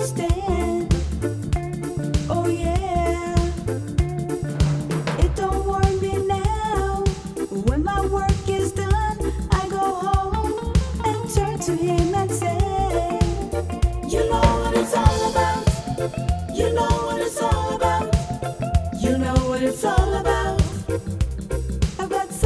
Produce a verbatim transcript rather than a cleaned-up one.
understand. Oh yeah, it don't worry me now. When my work is done, I go home and turn to him and say, you know what it's all about. You know what it's all about.